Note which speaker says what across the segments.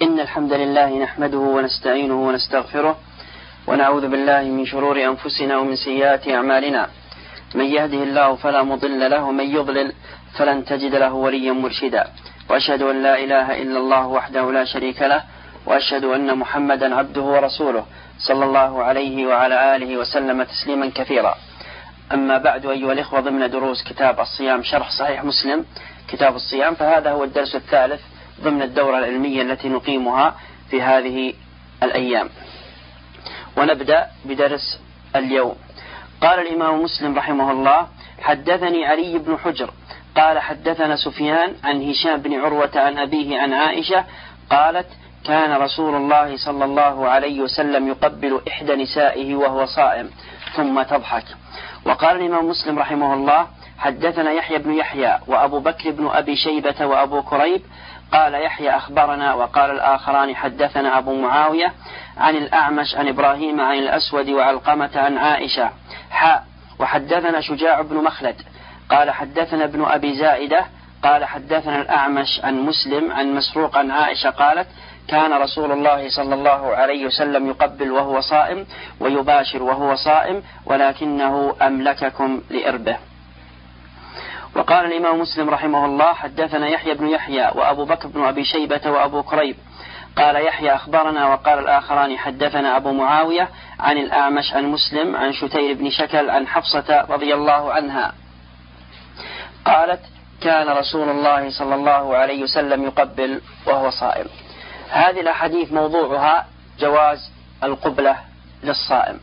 Speaker 1: إن الحمد لله نحمده ونستعينه ونستغفره ونعوذ بالله من شرور أنفسنا ومن سيئات أعمالنا. من يهده الله فلا مضل له ومن يضلل فلن تجد له وليا مرشدا. وأشهد أن لا إله إلا الله وحده لا شريك له وأشهد أن محمدا عبده ورسوله صلى الله عليه وعلى آله وسلم تسليما كثيرا. أما بعد، أيها الإخوة، ضمن دروس كتاب الصيام شرح صحيح مسلم كتاب الصيام، فهذا هو الدرس الثالث ضمن الدورة العلمية التي نقيمها في هذه الأيام. ونبدأ بدرس اليوم. قال الإمام مسلم رحمه الله: حدثني علي بن حجر قال حدثنا سفيان عن هشام بن عروة عن أبيه عن عائشة قالت: كان رسول الله صلى الله عليه وسلم يقبل إحدى نسائه وهو صائم ثم تضحك. وقال الإمام مسلم رحمه الله: حدثنا يحيى بن يحيى وأبو بكر بن أبي شيبة وأبو كريب. قال يحيى: أخبرنا. وقال الآخران: حدثنا أبو معاوية عن الأعمش عن إبراهيم عن الأسود وعلقمة عن عائشة وحدثنا شجاع بن مخلد قال حدثنا ابن أبي زائدة قال حدثنا الأعمش عن مسلم عن مسروق عن عائشة قالت: كان رسول الله صلى الله عليه وسلم يقبل وهو صائم ويباشر وهو صائم ولكنه أملككم لإربه. وقال الإمام مسلم رحمه الله: حدثنا يحيى بن يحيى وأبو بكر بن أبي شيبة وأبو كريب. قال يحيى: أخبرنا. وقال الآخران: حدثنا أبو معاوية عن الأعمش عن مسلم عن شتير بن شكل عن حفصة رضي الله عنها قالت: كان رسول الله صلى الله عليه وسلم يقبل وهو صائم. هذه الأحاديث موضوعها جواز القبلة للصائم.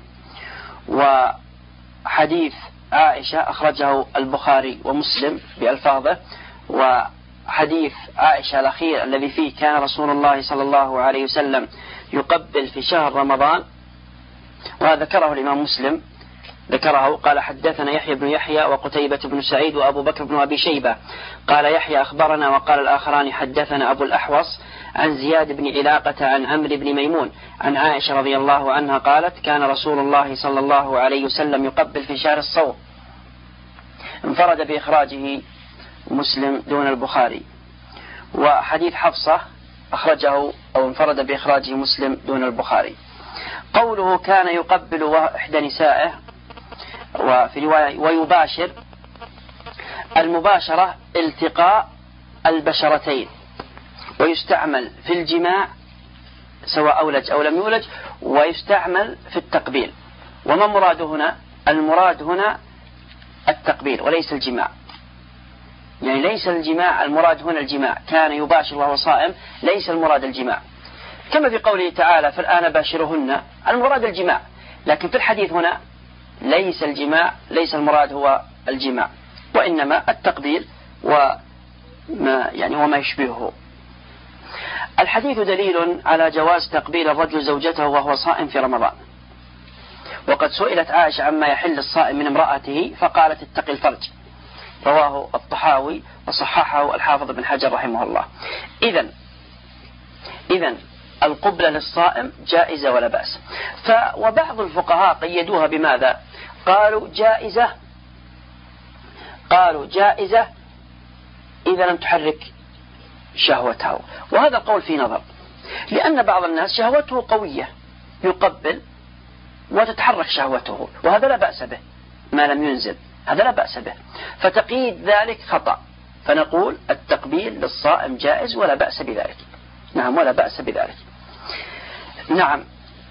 Speaker 1: وحديث عائشة أخرجه البخاري ومسلم بألفاظه، وحديث عائشة الأخير الذي فيه كان رسول الله صلى الله عليه وسلم يقبل في شهر رمضان، وهذا ذكره الإمام مسلم ذكره. قال: حدثنا يحيى بن يحيى وقتيبة بن سعيد وأبو بكر بن أبي شيبة. قال يحيى: أخبرنا. وقال الآخران: حدثنا أبو الأحوص عن زياد بن علاقة عن عمرو بن ميمون عن عائشة رضي الله عنها قالت: كان رسول الله صلى الله عليه وسلم يقبل في شهر الصوم. انفرد بإخراجه مسلم دون البخاري. وحديث حفصة أخرجه أو انفرد بإخراجه مسلم دون البخاري. قوله كان يقبل إحدى نسائه، وفي رواية ويباشر، المباشرة التقاء البشرتين، ويستعمل في الجماع سواء أولج أو لم يولج، ويستعمل في التقبيل. وما مراد هنا؟ المراد هنا التقبيل وليس الجماع، يعني ليس الجماع المراد هنا الجماع. كان يباشر وهو صائم، ليس المراد الجماع، كما في قوله تعالى: فالآن باشرهن، المراد الجماع. لكن في الحديث هنا ليس الجماع، ليس المراد هو الجماع، وإنما التقبيل وما يشبهه. الحديث دليل على جواز تقبيل الرجل زوجته وهو صائم في رمضان. وقد سئلت عائشة عما يحل الصائم من امرأته فقالت: اتق الفرج. رواه الطحاوي وصححه الحافظ بن حجر رحمه الله. إذن القبلة للصائم جائزة ولا بأس. وبعض الفقهاء قيدوها بماذا؟ قالوا جائزة إذا لم تحرك شهوته. وهذا قول في نظر، لأن بعض الناس شهوته قوية يقبل وتتحرك شهوته، وهذا لا بأس به ما لم ينزل، هذا لا بأس به. فتقييد ذلك خطأ، فنقول التقبيل للصائم جائز ولا بأس بذلك. نعم، ولا بأس بذلك. نعم.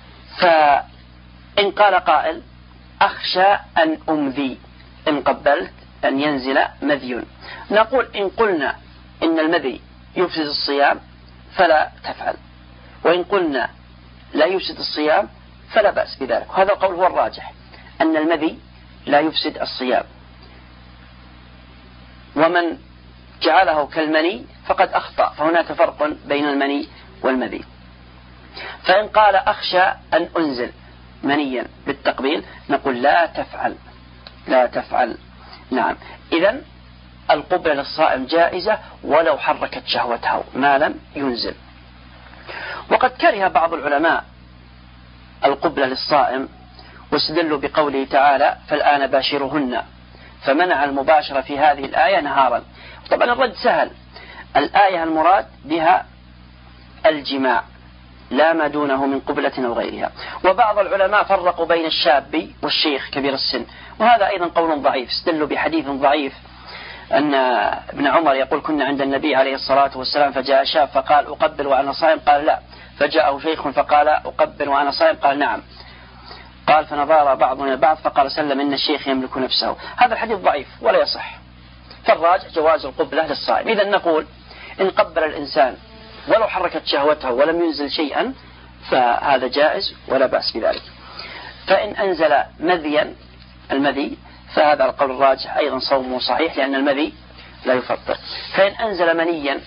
Speaker 1: فإن قال قائل: أخشى أن أمذي إن قبلت أن ينزل مذي، نقول: إن قلنا إن المذي يفسد الصيام فلا تفعل، وإن قلنا لا يفسد الصيام فلا بأس بذلك. وهذا القول هو الراجح، أن المذي لا يفسد الصيام. ومن جعله كالمني فقد أخطأ، فهناك فرق بين المني والمذي. فإن قال: أخشى أن أنزل منيا بالتقبيل، نقول: لا تفعل. نعم. إذن القبلة للصائم جائزة ولو حركت شهوته ما لم ينزل. وقد كره بعض العلماء القبلة للصائم واستدلوا بقوله تعالى: فالآن باشرهن، فمنع المباشرة في هذه الآية نهارا. طبعا الرد سهل، الآية المراد بها الجماع لا ما دونه من قبلة أو غيرها. وبعض العلماء فرقوا بين الشاب والشيخ كبير السن، وهذا أيضا قول ضعيف، استدلوا بحديث ضعيف أن ابن عمر يقول كنا عند النبي عليه الصلاة والسلام فجاء شاب فقال أقبل وأنا صائم، قال لا، فجاءه شيخ فقال أقبل وأنا صائم، قال نعم، قال فنظر بعضنا إلى بعض فقال سلم إن الشيخ يملك نفسه. هذا الحديث ضعيف ولا يصح، فالراجح جواز القبلة للصائم. إذا نقول إن قبل الإنسان ولو حركت شهوته ولم ينزل شيئا فهذا جائز ولا بأس بذلك. فإن أنزل مذيا المذي فهذا القول الراجح أيضا صومه صحيح لأن المذي لا يفطر. فإن أنزل منيا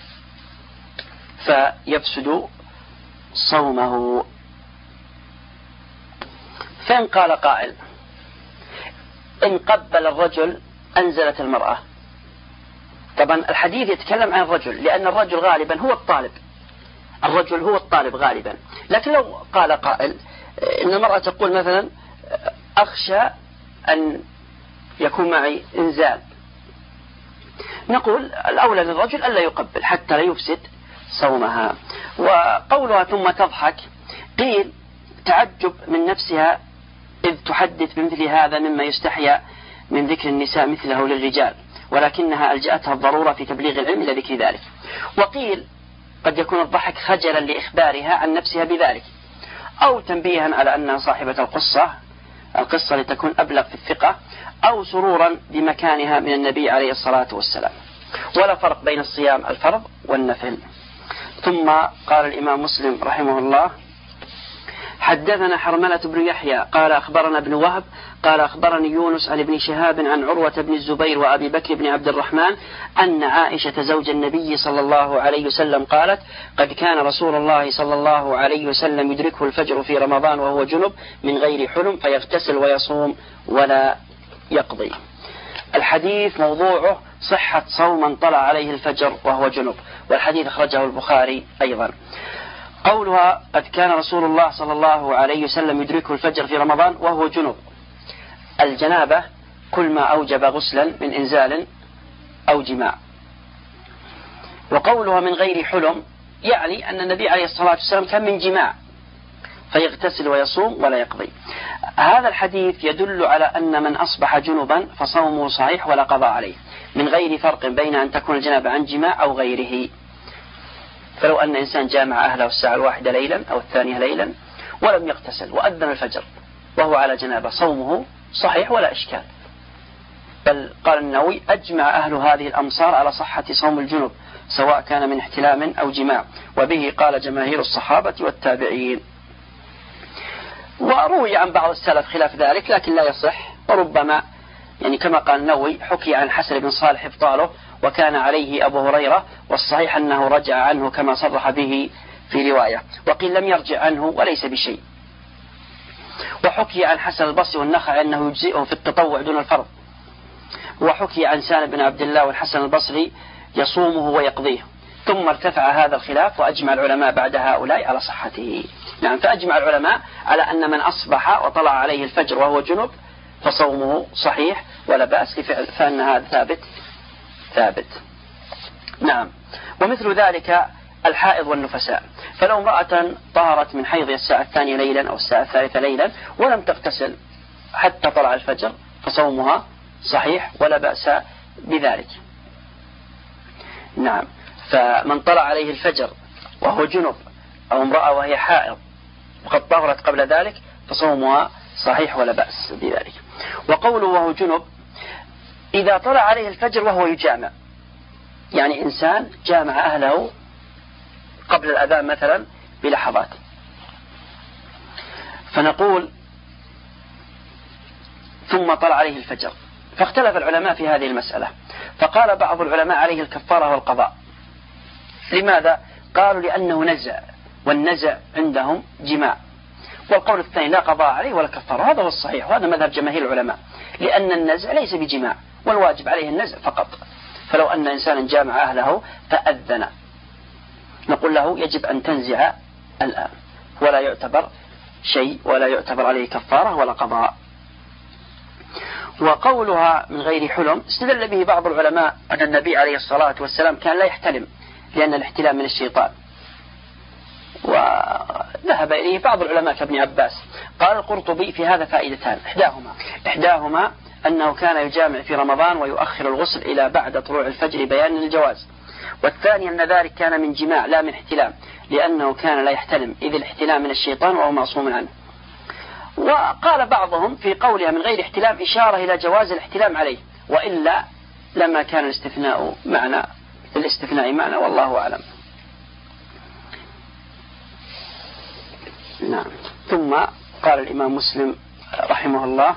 Speaker 1: فيفسد صومه. فإن قال قائل إن قبل الرجل أنزلت المرأة، طبعا الحديث يتكلم عن الرجل لأن الرجل غالبا هو الطالب، الرجل هو الطالب غالبا. لكن لو قال قائل إن المرأة تقول مثلا أخشى أن يكون معي إنزال، نقول الأولى للرجل ألا يقبل حتى لا يفسد صومها. وقولها ثم تضحك قيل تعجب من نفسها إذ تحدث بمثل هذا مما يستحيا من ذكر النساء مثله للرجال، ولكنها ألجأتها الضرورة في تبليغ العلم إلى ذكر ذلك. وقيل قد يكون الضحك خجلا لإخبارها عن نفسها بذلك، أو تنبيها على أنها صاحبة القصة لتكون أبلغ في الثقة، أو سرورا بمكانها من النبي عليه الصلاة والسلام. ولا فرق بين الصيام الفرض والنفل. ثم قال الإمام مسلم رحمه الله حدثنا حرملة بن يحيى قال أخبرنا ابن وهب قال أخبرني يونس عن ابن شهاب عن عروة بن الزبير وأبي بكر بن عبد الرحمن أن عائشة زوج النبي صلى الله عليه وسلم قالت قد كان رسول الله صلى الله عليه وسلم يدركه الفجر في رمضان وهو جنب من غير حلم فيغتسل ويصوم ولا يقضي. الحديث موضوعه صحة صوم من طلع عليه الفجر وهو جنب، والحديث أخرجه البخاري أيضا. قولها قد كان رسول الله صلى الله عليه وسلم يدركه الفجر في رمضان وهو جنب، الجنابة كل ما أوجب غسلا من إنزال أو جماع. وقولها من غير حلم يعني أن النبي عليه الصلاة والسلام كان من جماع فيغتسل ويصوم ولا يقضي. هذا الحديث يدل على أن من أصبح جنبا فصومه صحيح ولا قضاء عليه، من غير فرق بين أن تكون الجنابة عن جماع أو غيره. فلو أن إنسان جامع أهله الساعة 1 ليلا أو 2 ليلا ولم يغتسل وأذن الفجر وهو على جنابة صومه صحيح ولا إشكال. بل قال النووي أجمع أهل هذه الأمصار على صحة صوم الجنب سواء كان من احتلام أو جماع، وبه قال جماهير الصحابة والتابعين. وروي عن بعض السلف خلاف ذلك لكن لا يصح، وربما يعني كما قال النووي حكي عن حسن بن صالح إبطاله وكان عليه أبو هريرة، والصحيح أنه رجع عنه كما صرح به في رواية، وقيل لم يرجع عنه وليس بشيء. وحكي عن حسن البصري والنخعي أنه يجزئه في التطوع دون الفرض، وحكي عن سالم بن عبد الله والحسن البصري يصومه ويقضيه. ثم ارتفع هذا الخلاف وأجمع العلماء بعد هؤلاء على صحته. نعم، فأجمع العلماء على أن من أصبح وطلع عليه الفجر وهو جنب فصومه صحيح ولا بأس فأن هذا ثابت. نعم. ومثل ذلك الحائض والنفساء، فلو امرأة طهرت من حيض الساعة 2 ليلا أو الساعة 3 ليلا ولم تغتسل حتى طلع الفجر فصومها صحيح ولا بأس بذلك. نعم. فمن طلع عليه الفجر وهو جنب أو امرأة وهي حائض وقد طهرت قبل ذلك فصومها صحيح ولا بأس بذلك. وقوله وهو جنب إذا طلع عليه الفجر وهو يجامع، يعني إنسان جامع أهله قبل الأذان مثلا بلحظات، فنقول ثم طلع عليه الفجر، فاختلف العلماء في هذه المسألة، فقال بعض العلماء عليه الكفارة والقضاء. لماذا؟ قالوا لأنه نزع، والنزع عندهم جماع. والقول الثاني لا قضاء عليه ولا كفارة، هذا هو الصحيح وهذا مذهب جماهير العلماء، لأن النزع ليس بجماع والواجب عليه النزع فقط. فلو أن إنسانا جامع أهله فأذن نقول له يجب أن تنزع الآن، ولا يعتبر شيء ولا يعتبر عليه كفارة ولا قضاء. وقولها من غير حلم استدل به بعض العلماء أن النبي عليه الصلاة والسلام كان لا يحتلم لأن الاحتلام من الشيطان، وذهب إليه بعض العلماء كابن عباس. قال القرطبي في هذا فائدتان، إحداهما أنه كان يجامع في رمضان ويؤخر الغسل إلى بعد طلوع الفجر بيان للجواز، والثاني أن ذلك كان من جماع لا من احتلام، لأنه كان لا يحتلم إذ الاحتلام من الشيطان وهو معصوم عنه. وقال بعضهم في قولها من غير احتلام إشارة إلى جواز الاحتلام عليه، وإلا لما كان الاستثناء معنى والله أعلم. نعم. ثم قال الإمام مسلم رحمه الله: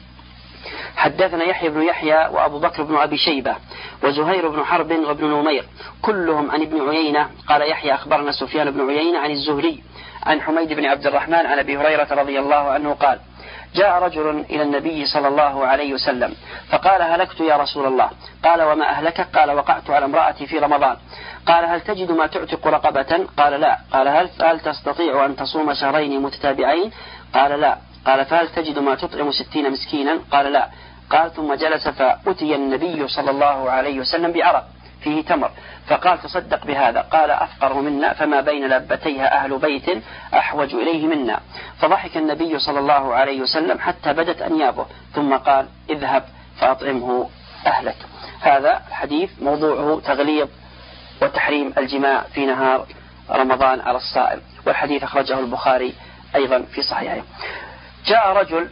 Speaker 1: حدثنا يحيى بن يحيى وأبو بكر بن أبي شيبة وزهير بن حرب وابن نمير كلهم عن ابن عيينة. قال يحيى أخبرنا سفيان بن عيينة عن الزهري عن حميد بن عبد الرحمن عن أبي هريرة رضي الله عنه قال: جاء رجل إلى النبي صلى الله عليه وسلم فقال: هلكت يا رسول الله. قال: وما أهلكك؟ قال: وقعت على امرأتي في رمضان. قال: هل تجد ما تعتق رقبة؟ قال: لا. قال: هل تستطيع أن تصوم شهرين متتابعين؟ قال: لا. قال: فهل تجد ما تطعم 60 مسكينا؟ قال: لا. قال: ثم جلس فأتي النبي صلى الله عليه وسلم بعرق فيه تمر فقال: تصدق بهذا. قال: أفقر منا فما بين لبتيها أهل بيت أحوج إليه منا. فضحك النبي صلى الله عليه وسلم حتى بدت أنيابه ثم قال: اذهب فأطعمه أهلك. هذا الحديث موضوعه تغليظ وتحريم الجماع في نهار رمضان على الصائم، والحديث أخرجه البخاري أيضا في صحيحه. جاء رجل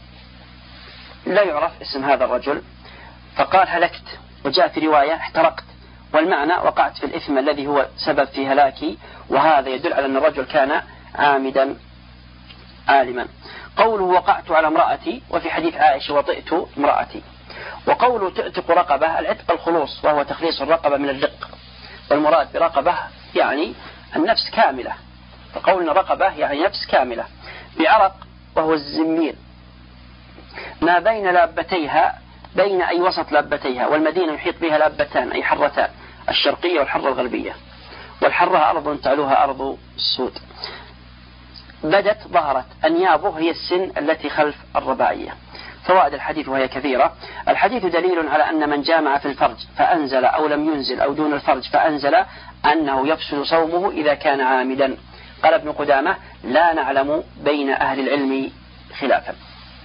Speaker 1: لا يعرف اسم هذا الرجل فقال: هلكت، وجاء في رواية احترقت، والمعنى وقعت في الإثم الذي هو سبب في هلاكي، وهذا يدل على أن الرجل كان عامدا عالما. قوله وقعت على امرأتي، وفي حديث عائشة وطئت امرأتي. وقوله تعتق رقبة، العتق الخلوص وهو تخليص الرقبة من الرق، والمراد برقبة يعني النفس كاملة، فقولنا رقبة يعني نفس كاملة. بعرق وهو الزميل ما بين لابتيها، بين أي وسط لابتيها، والمدينة يحيط بها لابتان أي حرتان، الشرقية والحرة الغربية، والحرة أرض تعلوها أرض السود. بدت ظهرت أنيابه هي السن التي خلف الرباعية. فوائد الحديث وهي كثيرة. الحديث دليل على أن من جامع في الفرج فأنزل أو لم ينزل أو دون الفرج فأنزل أنه يفسد صومه إذا كان عامدا. قال ابن قدامة: لا نعلم بين أهل العلم خلافا.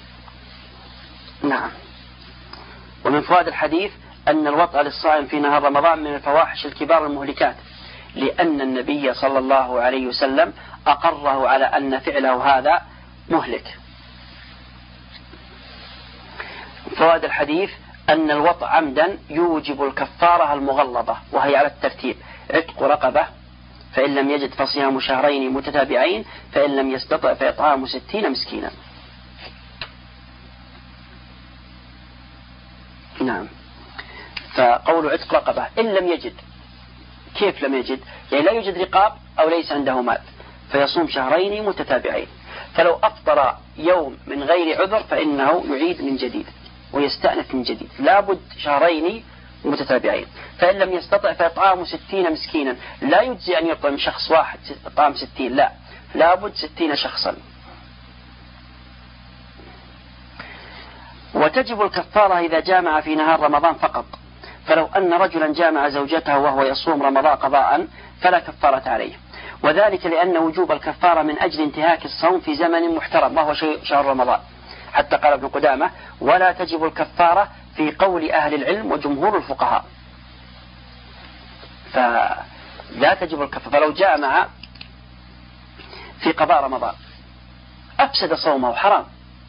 Speaker 1: نعم. ومن فوائد الحديث أن الوطأ للصائم في نهار رمضان من الفواحش الكبار المهلكات، لأن النبي صلى الله عليه وسلم أقره على أن فعله هذا مهلك. فوائد الحديث أن الوطأ عمدا يوجب الكفارة المغلظة، وهي على الترتيب: عتق رقبة، فإن لم يجد فصيام شهرين متتابعين، فإن لم يستطع فإطعام 60 مسكينا. نعم. فقول عتق رقبة إن لم يجد، كيف لم يجد؟ يعني لا يوجد رقاب أو ليس عنده مال، فيصوم شهرين متتابعين. فلو أفطر يوم من غير عذر فإنه يعيد من جديد ويستأنف من جديد، لابد شهرين متتابعين. فإن لم يستطع فإطعام 60 مسكينا، لا يجزي أن يطعم شخص واحد إطعام 60، لا، لابد 60 شخصا. وتجب الكفارة إذا جامع في نهار رمضان فقط، فلو أن رجلا جامع زوجته وهو يصوم رمضان قضاء فلا كفارة عليه، وذلك لأن وجوب الكفارة من أجل انتهاك الصوم في زمن محترم وهو شهر رمضان، حتى قال ابن قدامة: ولا تجب الكفارة في قول أهل العلم وجمهور الفقهاء. فلا تجب الكفارة، فلو جامع في قضاء رمضان أفسد صومه حرام،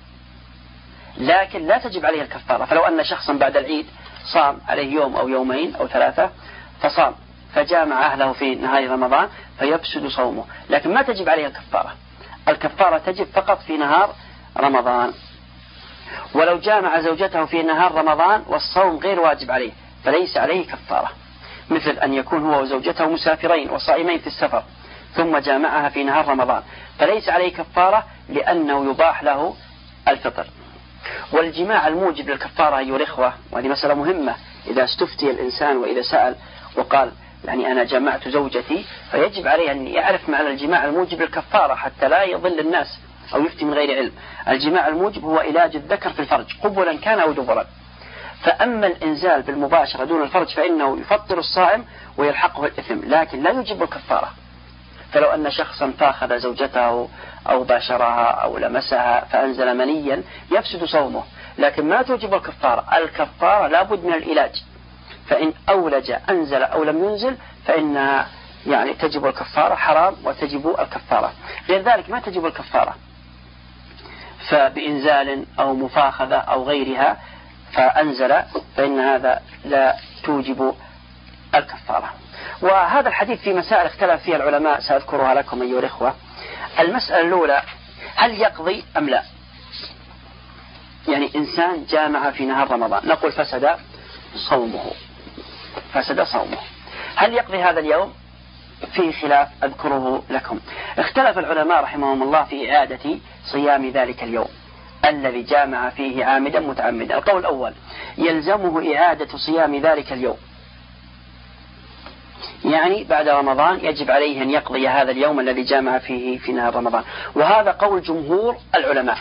Speaker 1: لكن لا تجب عليه الكفارة. فلو أن شخصا بعد العيد صام عليه يوم أو يومين أو 3 فصام فجامع أهله في نهار رمضان فيفسد صومه، لكن ما تجب عليه الكفارة. الكفارة تجب فقط في نهار رمضان. ولو جامع زوجته في نهار رمضان والصوم غير واجب عليه فليس عليه كفارة، مثل أن يكون هو وزوجته مسافرين وصائمين في السفر ثم جامعها في نهار رمضان، فليس عليه كفارة لأنه يباح له الفطر. والجماع الموجب للكفارة أيها الإخوة، وهذه مسألة مهمة، إذا استفتي الإنسان وإذا سأل وقال يعني أنا جمعت زوجتي، فيجب عليه أن يعرف معنى الجماع الموجب للكفارة حتى لا يضل الناس أو يفتي من غير علم. الجماع الموجب هو علاج الذكر في الفرج قبلا كان أو دبرا. فأما الإنزال بالمباشرة دون الفرج فإنه يفطر الصائم ويلحقه الإثم، لكن لا يجب الكفارة. فلو أن شخصا فاخذ زوجته أو باشرها أو لمسها فأنزل منيا يفسد صومه، لكن ما توجب الكفارة لابد من العلاج، فإن أولج أنزل أو لم ينزل فإنها يعني تجب الكفارة، حرام وتجب الكفارة. غير ذلك ما تجب الكفارة، فبإنزال أو مفاخذة أو غيرها فأنزل فإن هذا لا توجب الكفارة. وهذا الحديث في مسائل اختلف فيها العلماء سأذكرها لكم أيها الإخوة. المسألة الأولى: هل يقضي أم لا؟ يعني إنسان جامع في نهار رمضان، نقول فسد صومه، هل يقضي هذا اليوم؟ في خلاف أذكره لكم. اختلف العلماء رحمهم الله في إعادة صيام ذلك اليوم الذي جامع فيه عامدا متعمدا. القول الأول: يلزمه إعادة صيام ذلك اليوم، يعني بعد رمضان يجب عليه أن يقضي هذا اليوم الذي جامع فيه في نهار رمضان، وهذا قول جمهور العلماء،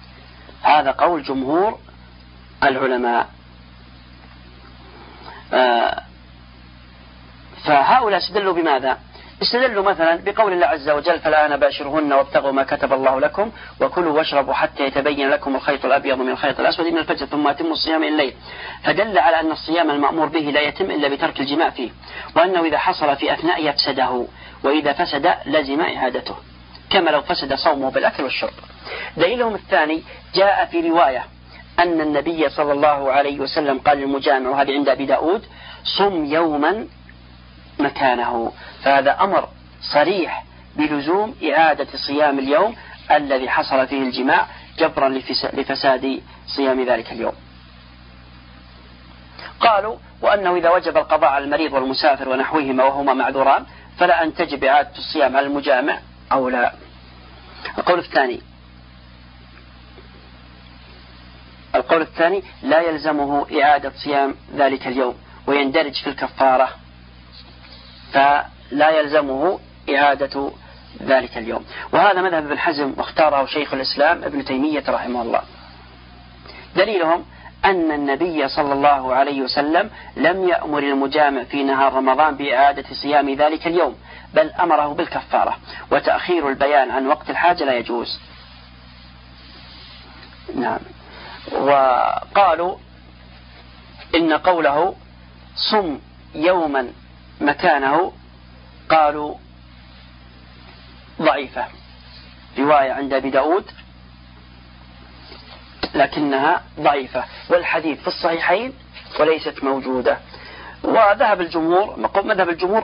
Speaker 1: فهؤلاء استدلوا بماذا؟ استدلوا مثلا بقول الله عز وجل: فالآن باشرهن وابتغوا ما كتب الله لكم وكلوا واشربوا حتى يتبين لكم الخيط الأبيض من الخيط الأسود من الفجر ثم أتموا الصيام إلى الليل. فدل على أن الصيام المأمور به لا يتم إلا بترك الجماع فيه، وأنه إذا حصل في أثناء يفسده، وإذا فسد لزم إعادته كما لو فسد صومه بالأكل والشرب. دليلهم الثاني: جاء في رواية أن النبي صلى الله عليه وسلم قال للمجامع، وهذه عند أبي داود: صم يوما مكانه. فهذا أمر صريح بلزوم إعادة صيام اليوم الذي حصل فيه الجماع جبرا لفساد صيام ذلك اليوم. قالوا: وأنه إذا وجب القضاء على المريض والمسافر ونحوهما وهما معذوران فلا أن تجب إعادة الصيام على المجامع أو لا. القول الثاني: لا يلزمه إعادة صيام ذلك اليوم ويندرج في الكفارة، فلا يلزمه إعادة ذلك اليوم. وهذا مذهب ابن حزم واختاره شيخ الإسلام ابن تيمية رحمه الله. دليلهم أن النبي صلى الله عليه وسلم لم يأمر المجامع في نهار رمضان بإعادة صيام ذلك اليوم، بل أمره بالكفارة، وتأخير البيان عن وقت الحاجة لا يجوز. نعم. وقالوا إن قوله صم يوما مكانه قالوا ضعيفة، رواية عند أبي داود لكنها ضعيفة، والحديث في الصحيحين وليست موجودة. وذهب الجمهور، مذهب الجمهور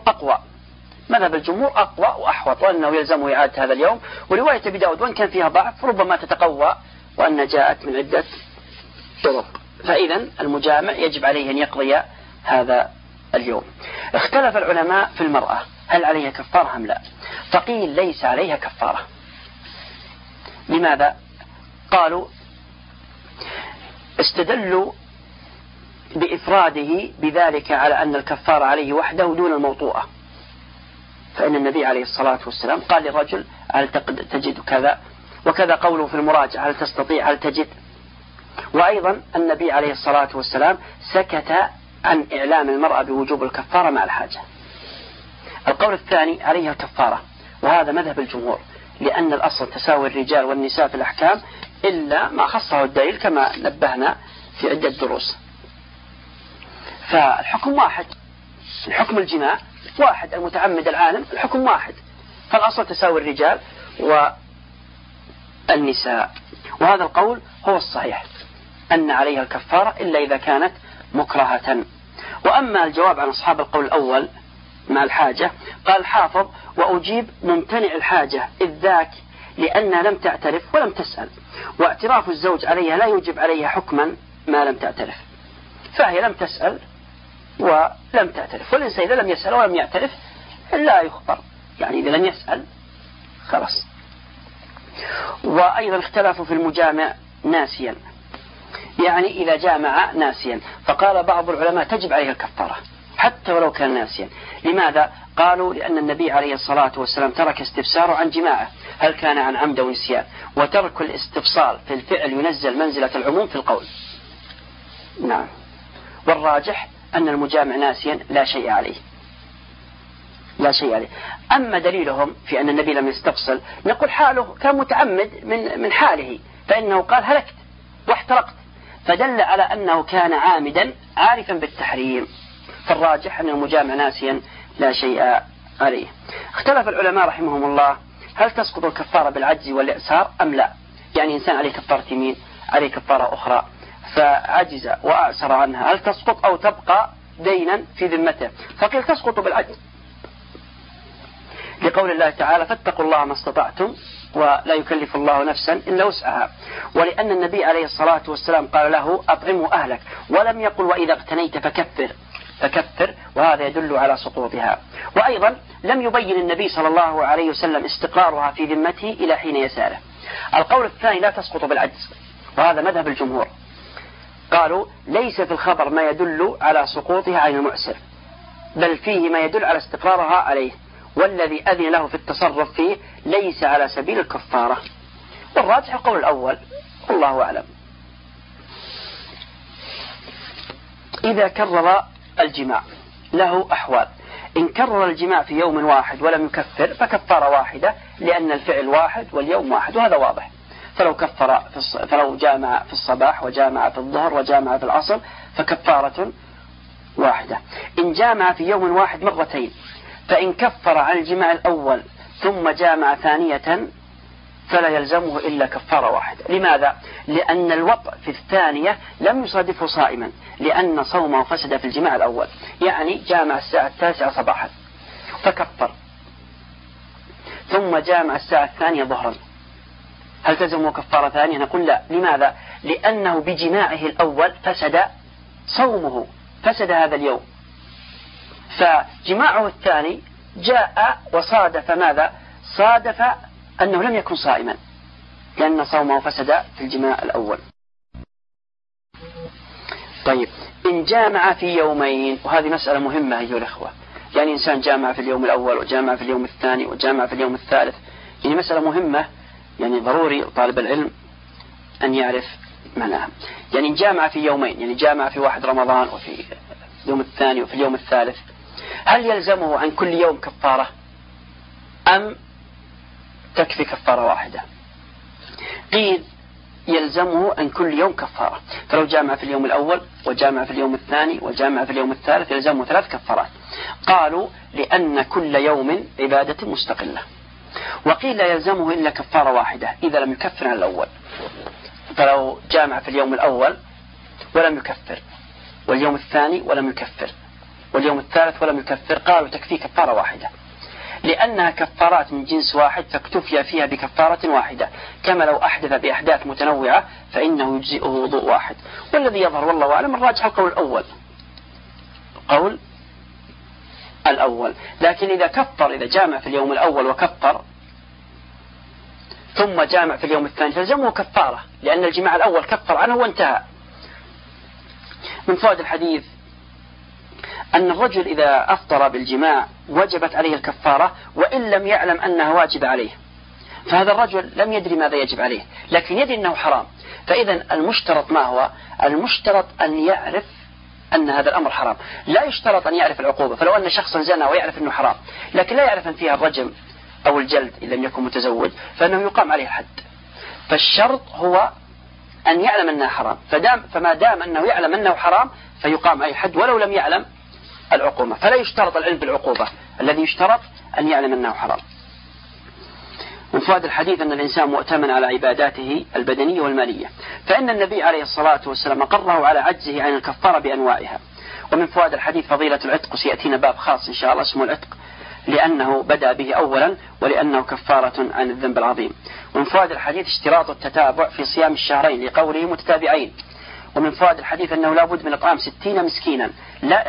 Speaker 1: أقوى وأحوط، وأنه يلزم إعادة هذا اليوم. ورواية أبي داود وإن كان فيها ضعف ربما تتقوى، وأن جاءت من عدة طرق. فإذا المجامع يجب عليه أن يقضي هذا اليوم. اختلف العلماء في المرأة هل عليها كفارة أم لا؟ فقيل ليس عليها كفارة. لماذا؟ قالوا استدلوا بإفراده بذلك على أن الكفارة عليه وحده دون الموطوءة، فإن النبي عليه الصلاة والسلام قال للرجل: هل تجد كذا وكذا، قوله في المراجعة: هل تستطيع، هل تجد. وأيضا النبي عليه الصلاة والسلام سكت عن إعلام المرأة بوجوب الكفارة مع الحاجة. القول الثاني: عليها الكفارة، وهذا مذهب الجمهور، لأن الأصل تساوي الرجال والنساء في الأحكام إلا ما خصه الدليل كما نبهنا في عدة دروس. فالحكم واحد، الحكم الجماع واحد، المتعمد العالم الحكم واحد، فالأصل تساوي الرجال والنساء. وهذا القول هو الصحيح، أن عليها الكفارة إلا إذا كانت مكرهة. وأما الجواب عن أصحاب القول الأول مع الحاجة، قال الحافظ: وأجيب ممتنع الحاجة إذ ذاك لأنها لم تعترف ولم تسأل، واعتراف الزوج عليها لا يوجب عليها حكما ما لم تعترف، فهي لم تسأل ولم تعترف، والإنسان إذا لم يسأل ولم يعترف لا يخبر، يعني إذا لم يسأل خلاص. وأيضا اختلفوا في المجامع ناسيا، يعني إذا جامع ناسيا، فقال بعض العلماء تجب عليه الكفارة حتى ولو كان ناسيا. لماذا؟ قالوا: لأن النبي عليه الصلاة والسلام ترك استفساره عن جماعه هل كان عن عمد أو نسيان، وترك الاستفصال في الفعل ينزل منزلة العموم في القول. نعم. والراجح أن المجامع ناسيا لا شيء عليه، لا شيء عليه. أما دليلهم في أن النبي لم يستفصل نقول حاله كان متعمد من حاله، فإنه قال هلكت واحترقت، فدل على أنه كان عامدا عارفا بالتحريم. فالراجح أن المجامع ناسيا لا شيء عليه. اختلف العلماء رحمهم الله هل تسقط الكفارة بالعجز والإعسار أم لا؟ يعني إنسان عليه كفارة يمين، عليه كفارة أخرى، فعجز وأعسر عنها، هل تسقط أو تبقى دينا في ذمته؟ فقيل تسقط بالعجز، لقول الله تعالى فاتقوا الله ما استطعتم ولا يكلف الله نفسا إلا وسعها، ولأن النبي عليه الصلاة والسلام قال له أطعمه أهلك، ولم يقل وإذا اغتنيت فكفر، وهذا يدل على سقوطها. وأيضا لم يبين النبي صلى الله عليه وسلم استقرارها في ذمته إلى حين يساره. القول الثاني لا تسقط بالعجز، وهذا مذهب الجمهور، قالوا ليس في الخبر ما يدل على سقوطها عن المعسر، بل فيه ما يدل على استقرارها عليه، والذي أذن له في التصرف فيه ليس على سبيل الكفارة. والراجح القول الأول والله أعلم. إذا كرر الجماع له أحوال. إن كرر الجماع في يوم واحد ولم يكفر فكفارة واحدة، لأن الفعل واحد واليوم واحد، وهذا واضح. فلو جامع في الصباح وجامع في الظهر وجامع في العصر فكفارة واحدة. إن جامع في يوم واحد مرتين، فإن كفر عن الجماع الأول ثم جامع ثانية فلا يلزمه إلا كفارة واحدة. لماذا؟ لأن الوطء في الثانية لم يصادفه صائما، لأن صومه فسد في الجماع الأول، يعني جامع الساعة 9 صباحا فكفر، ثم جامع الساعة 2 ظهرا، هل تلزمه كفارة ثانية؟ نقول لا. لماذا؟ لأنه بجماعه الأول فسد صومه، فسد هذا اليوم، فجماعه الثاني جاء وصادف ماذا؟ صادف أنه لم يكن صائما، لأن صومه فسد في الجماع الأول. طيب، إن جامع في يومين، وهذه مسألة مهمة أيها الأخوة، يعني إنسان جامع في اليوم الأول وجامع في اليوم الثاني وجامع في اليوم الثالث، يعني مسألة مهمة، يعني ضروري طالب العلم أن يعرف معناها. يعني إن جامع في يومين، يعني جامع في 1 رمضان وفي اليوم الثاني وفي اليوم الثالث، هل يلزمه عن كل يوم كفارة أم تكفي كفارة واحدة؟ قيل يلزمه عن كل يوم كفارة، فلو جامع في اليوم الأول وجامع في اليوم الثاني وجامع في اليوم الثالث يلزمه 3 كفارات. قالوا لأن كل يوم عبادة مستقلة. وقيل لا يلزمه إلا كفارة واحدة إذا لم يكفر عن الأول، فلو جامع في اليوم الأول ولم يكفر، واليوم الثاني ولم يكفر، واليوم الثالث ولم يكفر، قالوا تكفي كفارة واحدة، لأنها كفارات من جنس واحد فاكتفي فيها بكفارة واحدة، كما لو أحدث بأحداث متنوعة فإنه يجزئه وضوء واحد. والذي يظهر والله أعلم الراجح القول الأول. لكن إذا كفر، إذا جامع في اليوم الأول وكفر ثم جامع في اليوم الثاني فلزمه كفارة، لأن الجماع الأول كفر عنه وانتهى. من فوائد الحديث أن الرجل إذا أفطر بالجماع وجبت عليه الكفارة وإن لم يعلم أنها واجب عليه، فهذا الرجل لم يدري ماذا يجب عليه، لكن يدري أنه حرام. فإذا المشترط ما هو؟ المشترط أن يعرف أن هذا الأمر حرام، لا يشترط أن يعرف العقوبة. فلو أن شخصا زنى ويعرف أنه حرام لكن لا يعرف أن فيها الرجم أو الجلد إن لم يكن متزوج، فإنه يقام عليه الحد. فالشرط هو أن يعلم أنها حرام، فما دام أنه يعلم أنه حرام فيقام عليه الحد ولو لم يعلم العقوبة. فلا يشترط العلم بالعقوبة، الذي يشترط أن يعلم أنه حرام. من فوائد الحديث أن الإنسان مؤتمن على عباداته البدنية والمالية، فإن النبي عليه الصلاة والسلام أقره على عجزه عن الكفارة بأنواعها. ومن فوائد الحديث فضيلة العتق، سيأتينا باب خاص إن شاء الله اسمه العتق، لأنه بدأ به أولا ولأنه كفارة عن الذنب العظيم. ومن فوائد الحديث اشتراط التتابع في صيام الشهرين لقوله متتابعين. ومن فوائد الحديث أنه لا بد من إطعام 60 مسكينا، لا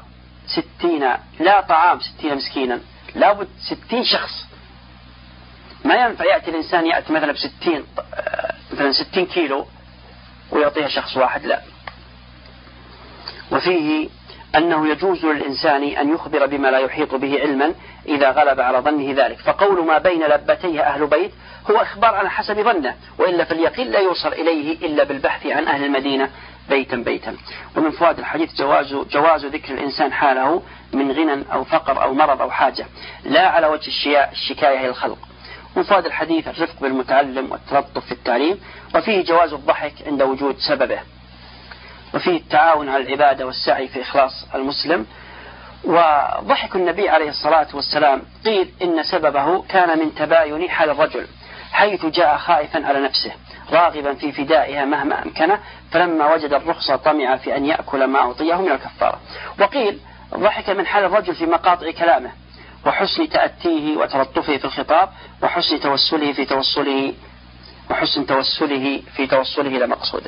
Speaker 1: طعام 60 مسكينا، لا بد 60 شخص. ما ينفع يأتي الإنسان يأتي مثلا مثلا 60 كيلو ويعطيها شخص واحد، لا. وفيه أنه يجوز للإنسان أن يخبر بما لا يحيط به علما إذا غلب على ظنه ذلك، فقول ما بين لبتيه أهل بيت هو إخبار على حسب ظنه، وإلا فاليقين لا يوصل إليه إلا بالبحث عن أهل المدينة بيتا بيتا. ومن فوائد الحديث جواز ذكر الإنسان حاله من غنى أو فقر أو مرض أو حاجة، لا على وجه الشكاية إلى الخلق. ومن فوائد الحديث الرفق بالمتعلم والتلطف في التعليم، وفيه جواز الضحك عند وجود سببه، وفيه التعاون على العبادة والسعي في إخلاص المسلم. وضحك النبي عليه الصلاة والسلام قيل إن سببه كان من تباين حال الرجل، حيث جاء خائفا على نفسه راغبا في فدائها مهما أمكنه، فلما وجد الرخصة طمع في أن يأكل ما أعطيه من الكفارة. وقيل ضحك من حال الرجل في مقاطع كلامه، وحسن تأتيه وتلطفه في الخطاب، وحسن توسله في توصله لمقصوده.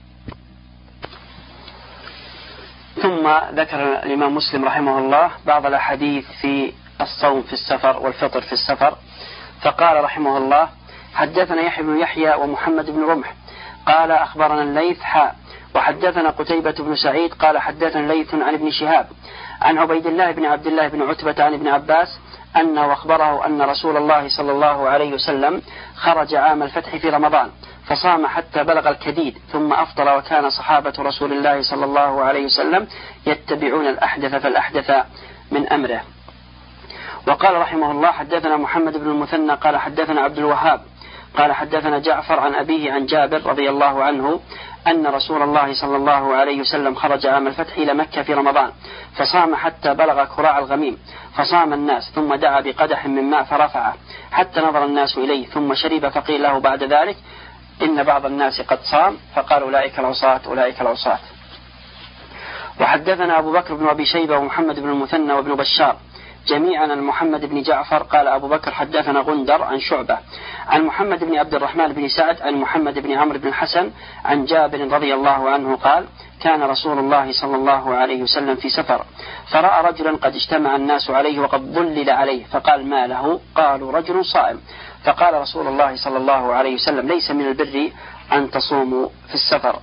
Speaker 1: ثم ذكر الإمام مسلم رحمه الله بعض الأحاديث في الصوم في السفر والفطر في السفر، فقال رحمه الله: حدثنا يحيى بن يحيى ومحمد بن رمح قال أخبرنا الليث وحدثنا قتيبة بن سعيد قال حدثنا الليث عن ابن شهاب عن عبيد الله بن عبد الله بن عتبة عن ابن عباس أنه أخبره أن رسول الله صلى الله عليه وسلم خرج عام الفتح في رمضان فصام حتى بلغ الكديد ثم أفطر، وكان صحابة رسول الله صلى الله عليه وسلم يتبعون الأحدث فالأحدث من أمره. وقال رحمه الله: حدثنا محمد بن المثنى قال حدثنا عبد الوهاب قال حدثنا جعفر عن أبيه عن جابر رضي الله عنه أن رسول الله صلى الله عليه وسلم خرج عام الفتح إلى مكة في رمضان فصام حتى بلغ كراع الغميم، فصام الناس ثم دعا بقدح من ماء فرفعه حتى نظر الناس إليه، ثم شرب، فقيل له بعد ذلك: إن بعض الناس قد صام، فقال: أولئك العصاة. وحدثنا أبو بكر بن أبي شيبة ومحمد بن المثنى وابن بشار جميعا عن محمد بن جعفر قال أبو بكر حدثنا غندر عن شعبة عن محمد بن عبد الرحمن بن سعد عن محمد بن عمرو بن الحسن عن جابر رضي الله عنه قال: كان رسول الله صلى الله عليه وسلم في سفر فرأى رجلا قد اجتمع الناس عليه وقد ظلل عليه، فقال: ما له؟ قالوا: رجل صائم. فقال رسول الله صلى الله عليه وسلم: ليس من البر أن تصوموا في السفر.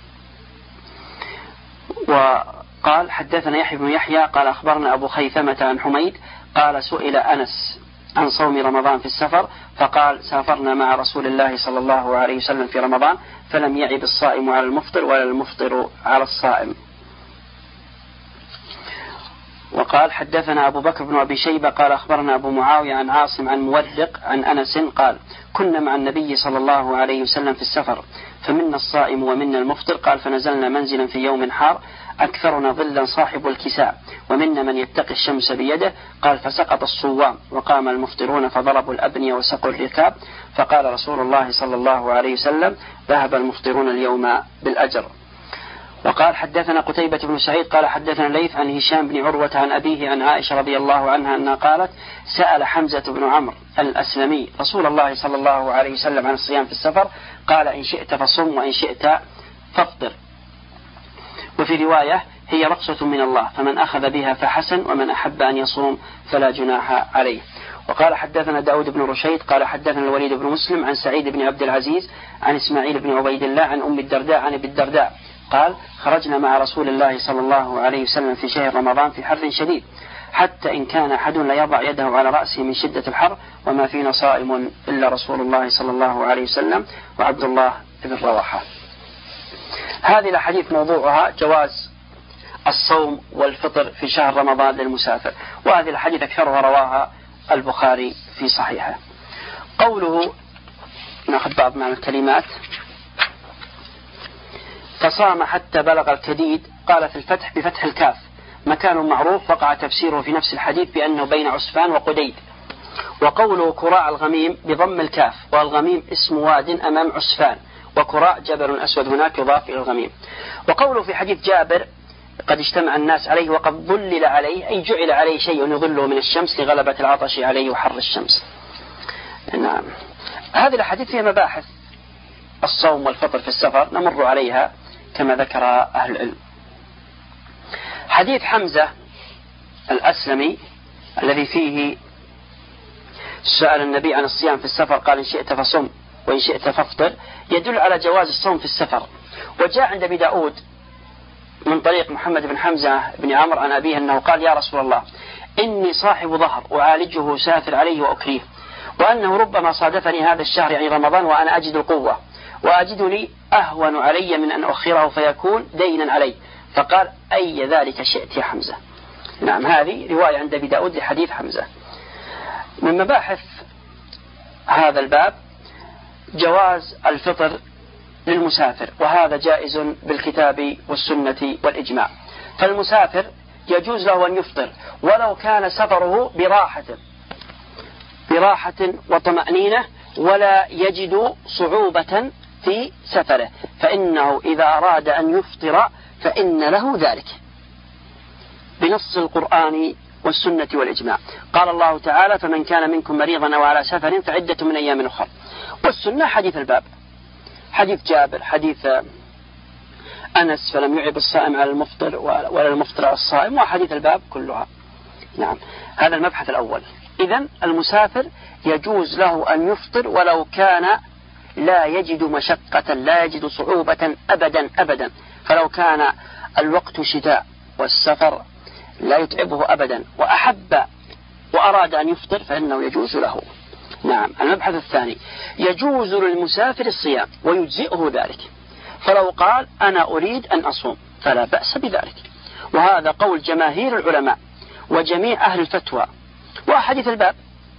Speaker 1: وقال: حدثنا يحيى بن يحيى قال أخبرنا أبو خيثمة عن حميد قال: سئل أنس عن صوم رمضان في السفر فقال: سافرنا مع رسول الله صلى الله عليه وسلم في رمضان فلم يعب الصائم على المفطر ولا المفطر على الصائم. وقال: حدثنا أبو بكر بن أبي شيبة قال أخبرنا أبو معاوية عن عاصم عن مورق عن أنس قال: كنا مع النبي صلى الله عليه وسلم في السفر فمنا الصائم ومنا المفطر، قال: فنزلنا منزلا في يوم حار أكثرنا ظلا صاحب الكساء ومنا من يتقي الشمس بيده، قال: فسقط الصوام وقام المفطرون فضربوا الأبنية وسقوا الركاب، فقال رسول الله صلى الله عليه وسلم: ذهب المفطرون اليوم بالأجر. وقال: حدثنا قتيبة بن سعيد قال حدثنا الليث عن هشام بن عروة عن أبيه عن عائشة رضي الله عنها أنها قالت: سأل حمزة بن عمرو الأسلمي رسول الله صلى الله عليه وسلم عن الصيام في السفر، قال: إن شئت فصم وإن شئت فافطر. وفي رواية: هي رخصة من الله فمن أخذ بها فحسن ومن أحب أن يصوم فلا جناح عليه. وقال: حدثنا داود بن رشيد قال حدثنا الوليد بن مسلم عن سعيد بن عبد العزيز عن إسماعيل بن عبيد الله عن أم الدرداء عن أبي الدرداء قال: خرجنا مع رسول الله صلى الله عليه وسلم في شهر رمضان في حر شديد حتى إن كان أحد لا يضع يده على رأسه من شدة الحر وما فينا صائم إلا رسول الله صلى الله عليه وسلم وعبد الله بن رواحة. هذه الأحاديث موضوعها جواز الصوم والفطر في شهر رمضان للمسافر، وهذه الحديث أكثرها رواها البخاري في صحيحه. قوله، نأخذ بعض معنى الكلمات: فصام حتى بلغ الكديد، قال في الفتح بفتح الكاف مكان معروف وقع تفسيره في نفس الحديث بأنه بين عسفان وقديد. وقوله كراع الغميم بضم الكاف، والغميم اسم واد أمام عسفان، وكراع جبل أسود هناك يضاف إلى الغميم. وقوله في حديث جابر: قد اجتمع الناس عليه وقد ظلل عليه، أي جعل عليه شيء يظله من الشمس لغلبة العطش عليه وحر الشمس. نعم. هذه الحديث فيها مباحث الصوم والفطر في السفر نمر عليها كما ذكر أهل العلم. حديث حمزة الأسلمي الذي فيه سأل النبي عن الصيام في السفر قال: إن شئت فصم وإن شئت فافطر، يدل على جواز الصوم في السفر. وجاء عند أبي داود من طريق محمد بن حمزة بن عمرو عن أبيه أنه قال: يا رسول الله، إني صاحب ظهر أعالجه سافر عليه وأكريه، وأنه ربما صادفني هذا الشهر يعني رمضان وأنا أجد القوة وأجدني أهون علي من أن أخره فيكون دينا علي. فقال أي ذلك شئت يا حمزة. نعم، هذه رواية عند أبي داود لحديث حمزة. من مباحث هذا الباب جواز الفطر للمسافر، وهذا جائز بالكتاب والسنة والإجماع. فالمسافر يجوز له أن يفطر ولو كان سفره براحة وطمأنينة ولا يجد صعوبة في سفره، فإنه إذا أراد أن يفطر فإن له ذلك بنص القرآن والسنة والإجماع. قال الله تعالى: فمن كان منكم مريضا أو على سفر فعدة من أيام أخرى. والسنة حديث الباب، حديث جابر، حديث أنس: فلم يعب الصائم على المفطر ولا المفطر على الصائم، وحديث الباب كلها. نعم، هذا المبحث الأول. إذن المسافر يجوز له أن يفطر ولو كان لا يجد مشقة، لا يجد صعوبة أبدا. فلو كان الوقت شتاء والسفر لا يتعبه أبدا وأحب وأراد أن يفطر فإنه يجوز له. نعم. المبحث الثاني: يجوز للمسافر الصيام ويجزئه ذلك، فلو قال أنا أريد أن أصوم فلا بأس بذلك، وهذا قول جماهير العلماء وجميع أهل الفتوى. وحديث الباب: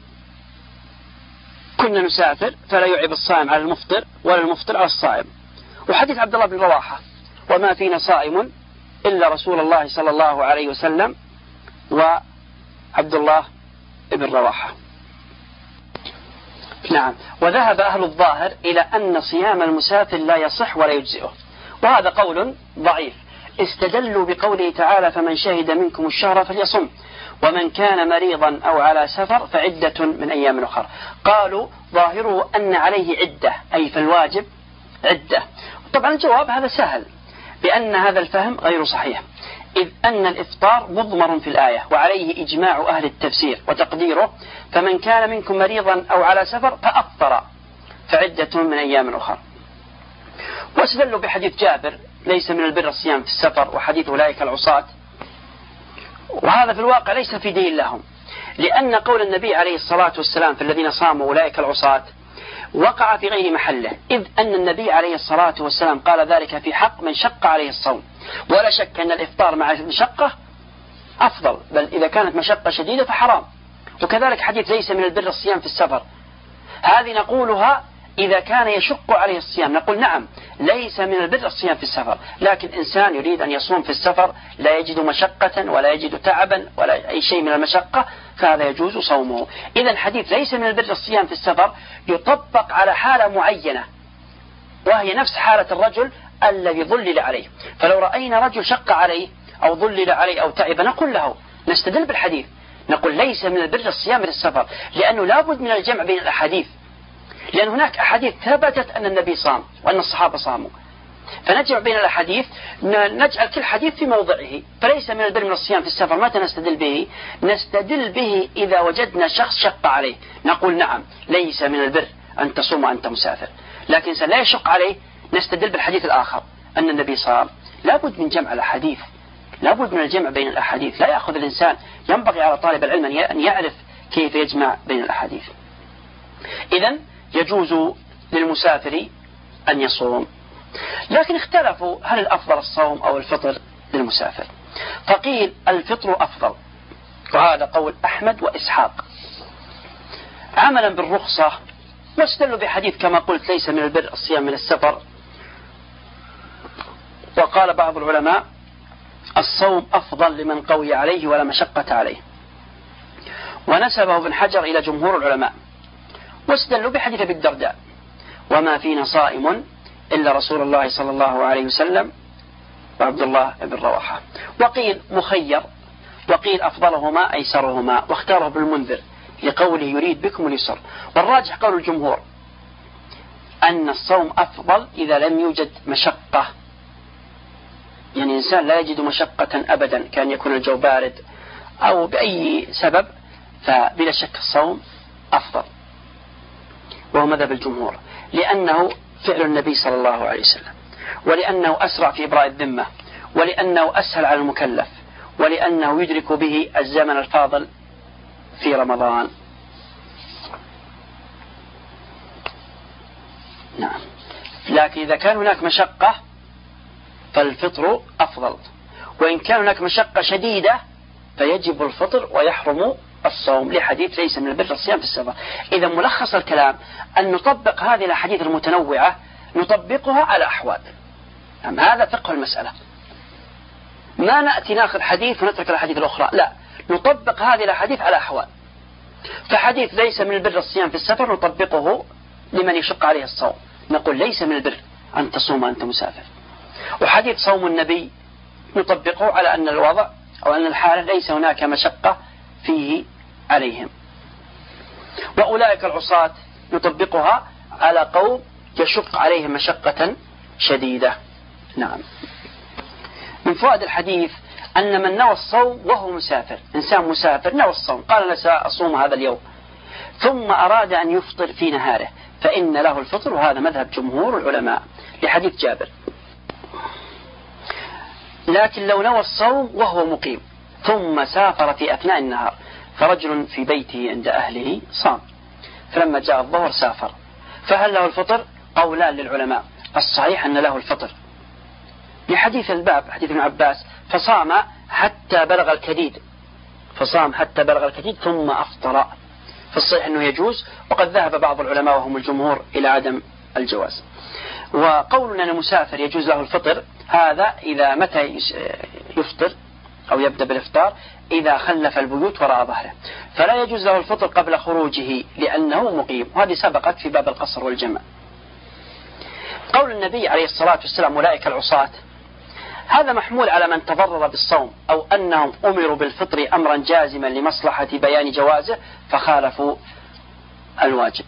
Speaker 1: كنا نسافر فلا يعب الصائم على المفطر ولا المفطر على الصائم. وحديث عبد الله بن رواحة: وما فينا صائم إلا رسول الله صلى الله عليه وسلم وعبد الله بن رواحة. نعم. وذهب أهل الظاهر إلى أن صيام المسافر لا يصح ولا يجزئه، وهذا قول ضعيف. استدلوا بقوله تعالى: فمن شهد منكم الشهر فليصم، ومن كان مريضا أو على سفر فعدة من أيام أخرى. قالوا ظاهره أن عليه عدة، أي فالواجب عدة. طبعا الجواب هذا سهل، بأن هذا الفهم غير صحيح، إذ أن الإفطار مضمر في الآية وعليه إجماع أهل التفسير، وتقديره: فمن كان منكم مريضا أو على سفر فأفطر فعدة من أيام أخرى. واستدلوا بحديث جابر: ليس من البر الصيام في السفر، وحديث أولئك العصاة. وهذا في الواقع ليس في دين لهم، لأن قول النبي عليه الصلاة والسلام: في الذين صاموا أولئك العصاة، وقع في غير محله، إذ أن النبي عليه الصلاة والسلام قال ذلك في حق من شق عليه الصوم. ولا شك أن الإفطار مع المشقة أفضل، بل إذا كانت مشقة شديدة فحرام. وكذلك حديث: ليس من البر الصيام في السفر، هذه نقولها إذا كان يشق عليه الصيام، نقول نعم ليس من البر الصيام في السفر، لكن إنسان يريد أن يصوم في السفر لا يجد مشقة ولا يجد تعبا ولا أي شيء من المشقة، فهذا يجوز صومه. إذن حديث ليس من البر الصيام في السفر يطبق على حالة معينة، وهي نفس حالة الرجل الذي ظلل عليه. فلو رأينا رجل شق عليه أو ظلل عليه أو تعب، نقول له، نستدل بالحديث، نقول ليس من البر الصيام في السفر، لأنه لابد من الجمع بين الأحاديث، لأن هناك أحاديث ثبتت أن النبي صام وأن الصحابة صاموا، فنجمع بين الأحاديث، نجعل كل حديث في موضعه. فليس من البر من الصيام في السفر، متى نستدل به؟ نستدل به إذا وجدنا شخص شق عليه، نقول نعم ليس من البر أن تصوم وأنت مسافر. لكن لا يشق عليه، نستدل بالحديث الآخر أن النبي صام. لابد من جمع الأحاديث، لابد من الجمع بين الأحاديث، لا يأخذ الإنسان، ينبغي على طالب العلم أن يعرف كيف يجمع بين الأحاديث. إذن يجوز للمسافر أن يصوم. لكن اختلفوا هل الأفضل الصوم أو الفطر للمسافر، فقيل الفطر أفضل، وهذا قول أحمد وإسحاق عملا بالرخصة، واستدلوا بحديث كما قلت: ليس من البر الصيام من السفر. وقال بعض العلماء: الصوم أفضل لمن قوي عليه ولا مشقة عليه، ونسبه ابن حجر إلى جمهور العلماء. واستدلوا بحديث أبي الدرداء: وما فينا صائم إلا رسول الله صلى الله عليه وسلم وعبد الله بن رواحة. وقيل مخير، وقيل أفضلهما أيسرهما، واختاره بالمنذر لقوله: يريد بكم اليسر. والراجح قول الجمهور أن الصوم أفضل إذا لم يوجد مشقة، يعني إنسان لا يجد مشقة أبدا، كان يكون الجو بارد أو بأي سبب، فبلا شك الصوم أفضل، وهو مذهب الجمهور، لأنه فعل النبي صلى الله عليه وسلم، ولأنه أسرع في إبراء الذمة، ولأنه أسهل على المكلف، ولأنه يدرك به الزمن الفاضل في رمضان. نعم. لكن إذا كان هناك مشقة فالفطر أفضل، وإن كان هناك مشقة شديدة فيجب الفطر ويحرم الصوم، لحديث ليس من البر الصيام في السفر. إذا ملخص الكلام أن نطبق هذه الأحاديث المتنوعة، نطبقها على أحوال. هذا فقه المسألة، ما نأتي ناخذ حديث ونترك الحديث الأخرى، لا، نطبق هذه الأحاديث على أحوال. فحديث ليس من البر الصيام في السفر نطبقه لمن يشق عليه الصوم، نقول ليس من البر أن تصوم وأنت مسافر. وحديث صوم النبي نطبقه على أن الوضع أو أن الحالة ليس هناك مشقة فيه عليهم. وأولئك العصاة نطبقها على قوم يشق عليهم مشقة شديدة. نعم. من فوائد الحديث أن من نوى الصوم وهو مسافر، إنسان مسافر نوى الصوم، قال أنا سأصوم هذا اليوم، ثم أراد أن يفطر في نهاره، فإن له الفطر، وهذا مذهب جمهور العلماء لحديث جابر. لكن لو نوى الصوم وهو مقيم ثم سافر في أثناء النهار، فرجل في بيته عند أهله صام، فلما جاء الظهر سافر، فهل له الفطر؟ قولان للعلماء، الصحيح أن له الفطر لحديث الباب حديث ابن عباس، فصام حتى بلغ الكديد ثم أفطر، فالصحيح أنه يجوز. وقد ذهب بعض العلماء وهم الجمهور إلى عدم الجواز. وقولنا أن المسافر يجوز له الفطر، هذا إذا متى يفطر أو يبدأ بالإفطار؟ إذا خلف البيوت وراء ظهره، فلا يجوز له الفطر قبل خروجه لأنه مقيم، وهذه سبقت في باب القصر والجمع. قول النبي عليه الصلاة والسلام أولئك العصاة، هذا محمول على من تضرر بالصوم أو أنهم أمروا بالفطر أمرا جازما لمصلحة بيان جوازه فخالفوا الواجب.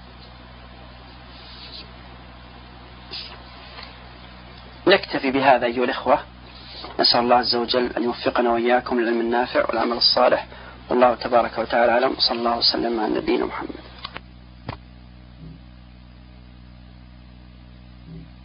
Speaker 1: نكتفي بهذا أيها الإخوة، نسأل الله عز وجل أن يوفقنا وإياكم للعلم النافع والعمل الصالح، والله تبارك وتعالى أعلم، صلى الله وسلم على نبينا محمد.